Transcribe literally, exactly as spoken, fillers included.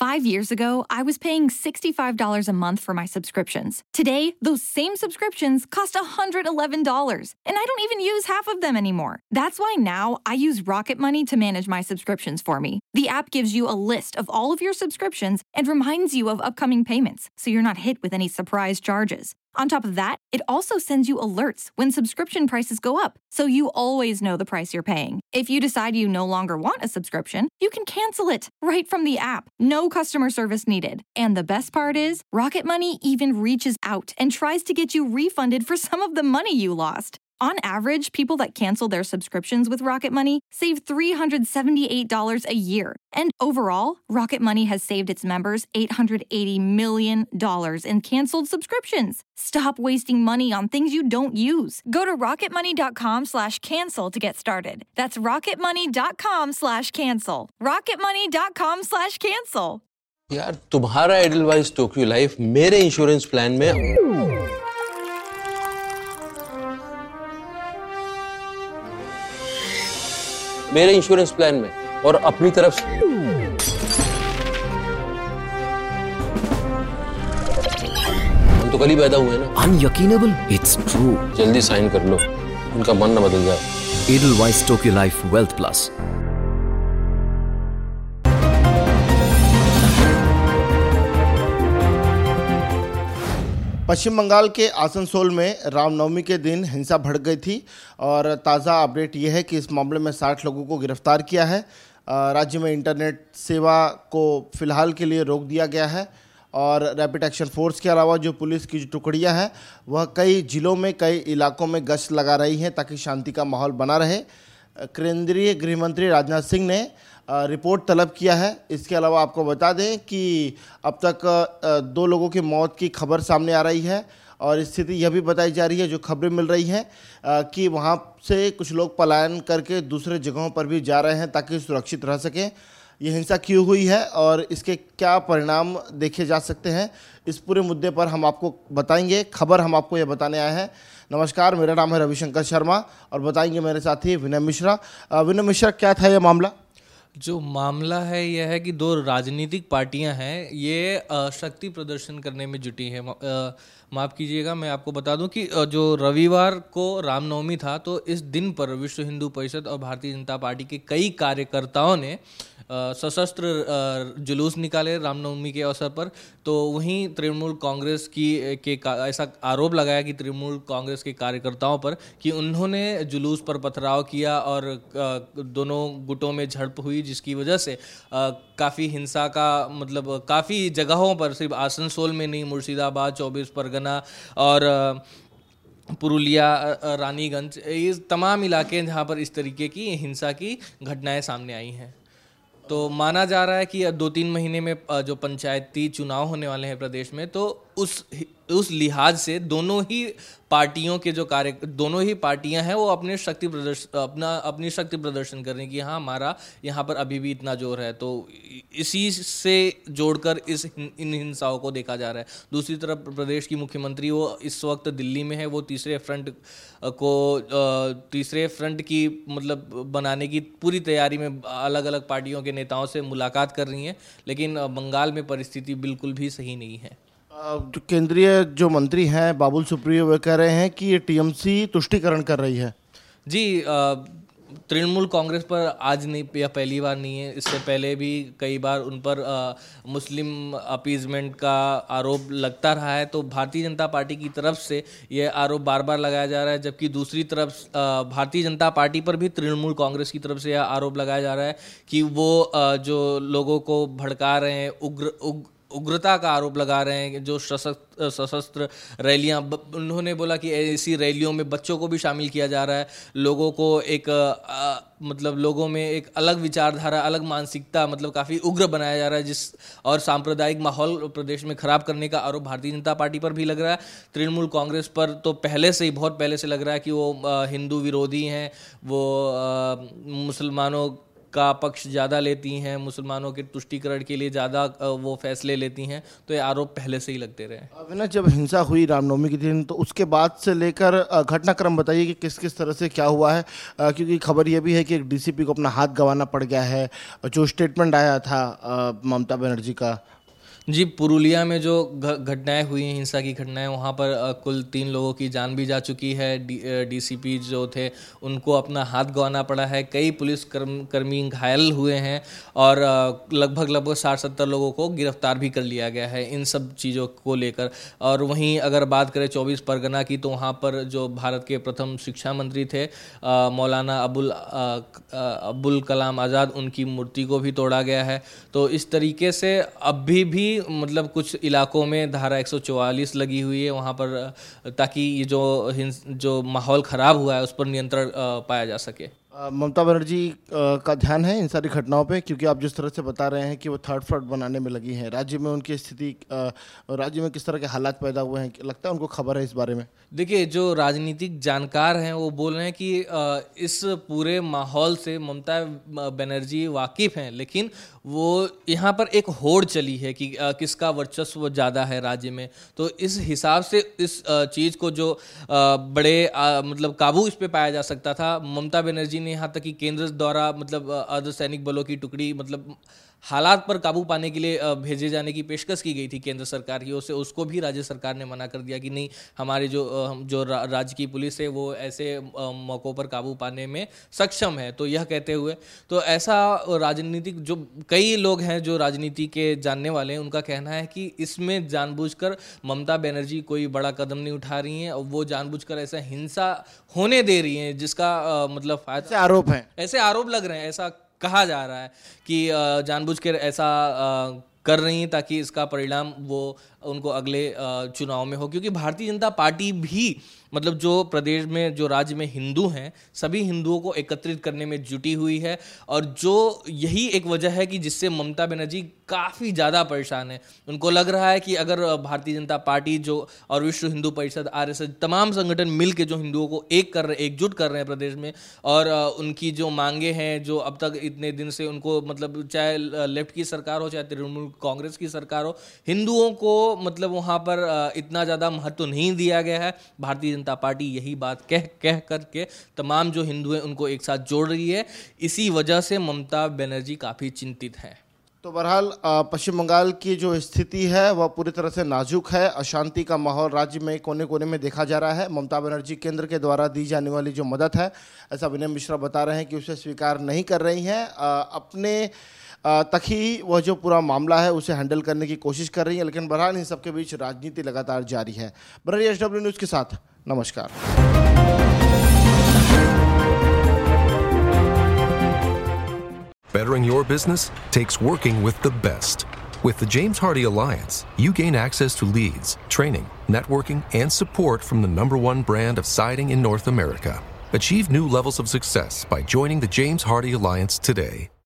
Five years ago, I was paying sixty-five dollars a month for my subscriptions. Today, those same subscriptions cost one hundred eleven dollars, and I don't even use half of them anymore. That's why now I use Rocket Money to manage my subscriptions for me. The app gives you a list of all of your subscriptions and reminds you of upcoming payments, so you're not hit with any surprise charges. On top of that, it also sends you alerts when subscription prices go up, so you always know the price you're paying. If you decide you no longer want a subscription, you can cancel it right from the app. No customer service needed. And the best part is, Rocket Money even reaches out and tries to get you refunded for some of the money you lost. On average, people that cancel their subscriptions with Rocket Money save three hundred seventy-eight dollars a year. And overall, Rocket Money has saved its members eight hundred eighty million dollars in canceled subscriptions. Stop wasting money on things you don't use. Go to rocketmoney.com slash cancel to get started. That's rocketmoney.com slash cancel. rocketmoney.com slash cancel. यार तुम्हारा Edelweiss Tokio Life मेरे insurance plan में मेरे insurance plan में और अपनी तरफ से हम तो कल ही पैदा हुए ना। अनयकीनेबल, इट्स ट्रू। जल्दी साइन कर लो, उनका मन न बदल जाए। Edelweiss Tokio Life Wealth Plus. Paschim Bangal के आसनसोल में रामनवमी के दिन हिंसा भड़क गई थी और ताज़ा अपडेट ये है कि इस मामले में साठ लोगों को गिरफ्तार किया है। राज्य में इंटरनेट सेवा को फिलहाल के लिए रोक दिया गया है और रैपिड एक्शन फोर्स के अलावा जो पुलिस की जो टुकड़ियां हैं वह कई जिलों में कई इलाकों में गश्त लगा रही हैं ताकि शांति का माहौल बना रहे। केंद्रीय गृह मंत्री राजनाथ सिंह ने रिपोर्ट तलब किया है। इसके अलावा आपको बता दें कि अब तक दो लोगों की मौत की खबर सामने आ रही है और स्थिति यह भी बताई जा रही है, जो खबरें मिल रही हैं कि वहां से कुछ लोग पलायन करके दूसरे जगहों पर भी जा रहे हैं ताकि सुरक्षित रह सकें। ये हिंसा क्यों हुई है और इसके क्या परिणाम देखे जा सकते हैं, इस पूरे मुद्दे पर हम आपको बताएंगे। खबर हम आपको यह बताने आए हैं। नमस्कार, मेरा नाम है रविशंकर शर्मा और बताएंगे मेरे साथी विनय मिश्रा। विनय मिश्रा, क्या था यह मामला? जो मामला है यह है कि दो राजनीतिक पार्टियां हैं, ये शक्ति प्रदर्शन करने में जुटी हैं। माफ़ कीजिएगा, मैं आपको बता दूं कि जो रविवार को रामनवमी था तो इस दिन पर विश्व हिंदू परिषद और भारतीय जनता पार्टी के कई कार्यकर्ताओं ने सशस्त्र जुलूस निकाले रामनवमी के अवसर पर। तो वहीं तृणमूल कांग्रेस की के ऐसा आरोप लगाया कि तृणमूल कांग्रेस के कार्यकर्ताओं पर कि उन्होंने जुलूस पर पथराव किया और दोनों गुटों में झड़प हुई, जिसकी वजह से काफ़ी हिंसा का मतलब काफ़ी जगहों पर, सिर्फ आसनसोल में नहीं, मुर्शिदाबाद, चौबीस परगना और पुरुलिया, रानीगंज, ये तमाम इलाके जहाँ पर इस तरीके की हिंसा की घटनाएं सामने आई हैं। तो माना जा रहा है कि दो तीन महीने में जो पंचायती चुनाव होने वाले हैं प्रदेश में, तो उस उस लिहाज से दोनों ही पार्टियों के जो कार्य दोनों ही पार्टियां हैं वो अपने शक्ति प्रदर्शन अपना अपनी शक्ति प्रदर्शन कर रही हैं कि हाँ, हमारा यहाँ पर अभी भी इतना जोर है। तो इसी से जोड़कर इस इन हिंसाओं को देखा जा रहा है। दूसरी तरफ प्रदेश की मुख्यमंत्री वो इस वक्त दिल्ली में है, वो तीसरे फ्रंट को तीसरे फ्रंट की मतलब बनाने की पूरी तैयारी में अलग अलग पार्टियों के नेताओं से मुलाकात कर रही हैं, लेकिन बंगाल में परिस्थिति बिल्कुल भी सही नहीं है। जो केंद्रीय जो मंत्री हैं बाबुल सुप्रियो, वे कह रहे हैं कि ये टीएमसी तुष्टीकरण कर रही है। जी, तृणमूल कांग्रेस पर आज नहीं या पहली बार नहीं है, इससे पहले भी कई बार उन पर आ, मुस्लिम अपीजमेंट का आरोप लगता रहा है। तो भारतीय जनता पार्टी की तरफ से यह आरोप बार बार लगाया जा रहा है, जबकि दूसरी तरफ भारतीय जनता पार्टी पर भी तृणमूल कांग्रेस की तरफ से यह आरोप लगाया जा रहा है कि वो आ, जो लोगों को भड़का रहे हैं, उग्र उग्र उग्रता का आरोप लगा रहे हैं। जो सशस्त्र सशस्त्र रैलियां, उन्होंने बोला कि ऐसी रैलियों में बच्चों को भी शामिल किया जा रहा है, लोगों को एक आ, मतलब लोगों में एक अलग विचारधारा, अलग मानसिकता मतलब काफ़ी उग्र बनाया जा रहा है, जिस और सांप्रदायिक माहौल प्रदेश में खराब करने का आरोप भारतीय जनता पार्टी पर भी लग रहा है। तृणमूल कांग्रेस पर तो पहले से ही बहुत पहले से लग रहा है कि वो आ, हिंदू विरोधी हैं, वो मुसलमानों का पक्ष ज़्यादा लेती हैं, मुसलमानों के तुष्टीकरण के लिए ज़्यादा वो फैसले लेती हैं, तो ये आरोप पहले से ही लगते रहे। अविनाश, जब हिंसा हुई रामनवमी के दिन, तो उसके बाद से लेकर घटनाक्रम बताइए कि किस किस तरह से क्या हुआ है, क्योंकि खबर यह भी है कि एक डीसीपी को अपना हाथ गंवाना पड़ गया है। जो स्टेटमेंट आया था ममता बनर्जी का, जी, पुरुलिया में जो घटनाएं हुई हैं, हिंसा की घटनाएं, वहाँ पर कुल तीन लोगों की जान भी जा चुकी है। डी डीसीपी जो थे उनको अपना हाथ गंवाना पड़ा है। कई पुलिस कर्म कर्मी घायल हुए हैं और लगभग लगभग साठ सत्तर लोगों को गिरफ्तार भी कर लिया गया है इन सब चीज़ों को लेकर। और वहीं अगर बात करें चौबीस परगना की, तो वहाँ पर जो भारत के प्रथम शिक्षा मंत्री थे मौलाना अबुल अब्दुल कलाम आज़ाद, उनकी मूर्ति को भी तोड़ा गया है। तो इस तरीके से अभी भी मतलब कुछ इलाकों में धारा एक सौ चौवालीस लगी हुई है वहाँ पर, ताकि ये जो जो माहौल ख़राब हुआ है उस पर नियंत्रण पाया जा सके। ममता बनर्जी का ध्यान है इन सारी घटनाओं पे, क्योंकि आप जिस तरह से बता रहे हैं कि वो थर्ड फ्रंट बनाने में लगी हैं, राज्य में उनकी स्थिति, राज्य में किस तरह के हालात पैदा हुए हैं, लगता है उनको खबर है इस बारे में? देखिए, जो राजनीतिक जानकार हैं वो बोल रहे हैं कि इस पूरे माहौल से ममता बनर्जी वाकिफ़ हैं, लेकिन वो यहाँ पर एक होड़ चली है कि किसका वर्चस्व ज़्यादा है राज्य में। तो इस हिसाब से इस चीज़ को जो बड़े मतलब काबू इस पे पाया जा सकता था, ममता बनर्जी ने यहाँ तक कि केंद्र द्वारा मतलब अर्धसैनिक बलों की टुकड़ी मतलब हालात पर काबू पाने के लिए भेजे जाने की पेशकश की गई थी केंद्र सरकार की ओर से, उसको भी राज्य सरकार ने मना कर दिया कि नहीं, हमारी जो जो राज्य की पुलिस है वो ऐसे मौक़ों पर काबू पाने में सक्षम है। तो यह कहते हुए, तो ऐसा राजनीतिक जो कई लोग हैं जो राजनीति के जानने वाले हैं, उनका कहना है कि इसमें जानबूझकर ममता बनर्जी कोई बड़ा कदम नहीं उठा रही हैं और वो जानबूझकर ऐसा हिंसा होने दे रही हैं, जिसका मतलब फायदा, आरोप है, ऐसे आरोप लग रहे हैं, ऐसा कहा जा रहा है कि जानबूझकर ऐसा कर रही हैं ताकि इसका परिणाम वो उनको अगले चुनाव में हो। क्योंकि भारतीय जनता पार्टी भी मतलब जो प्रदेश में जो राज्य में हिंदू हैं, सभी हिंदुओं को एकत्रित करने में जुटी हुई है, और जो यही एक वजह है कि जिससे ममता बनर्जी काफ़ी ज़्यादा परेशान है। उनको लग रहा है कि अगर भारतीय जनता पार्टी जो और विश्व हिंदू परिषद, आरएसएस, तमाम संगठन मिल के जो हिंदुओं को एक कर रहे एकजुट कर रहे हैं प्रदेश में, और उनकी जो मांगे हैं जो अब तक इतने दिन से उनको मतलब चाहे लेफ्ट की सरकार हो चाहे तृणमूल कांग्रेस की सरकार हो, हिंदुओं को मतलब वहाँ पर इतना ज़्यादा महत्व नहीं दिया गया है। भारतीय जनता पार्टी यही बात कह कह करके तमाम जो हिंदू हैं उनको एक साथ जोड़ रही है। इसी वजह से ममता बनर्जी काफ़ी चिंतित हैं। तो बहरहाल पश्चिम बंगाल की जो स्थिति है वह पूरी तरह से नाजुक है। अशांति का माहौल राज्य में कोने कोने में देखा जा रहा है। ममता बनर्जी केंद्र के द्वारा दी जाने वाली जो मदद है, ऐसा विनय मिश्रा बता रहे हैं कि उसे स्वीकार नहीं कर रही हैं। अपने तक ही वह जो पूरा मामला है उसे हैंडल करने की कोशिश कर रही है, लेकिन बहरहाल इन सबके बीच राजनीति लगातार जारी है। बररी एच डब्ल्यू न्यूज़ के साथ नमस्कार। Bettering your business takes working with the best. With the James Hardie Alliance, you gain access to leads, training, networking, and support from the number one brand of siding in North America. Achieve new levels of success by joining the James Hardie Alliance today.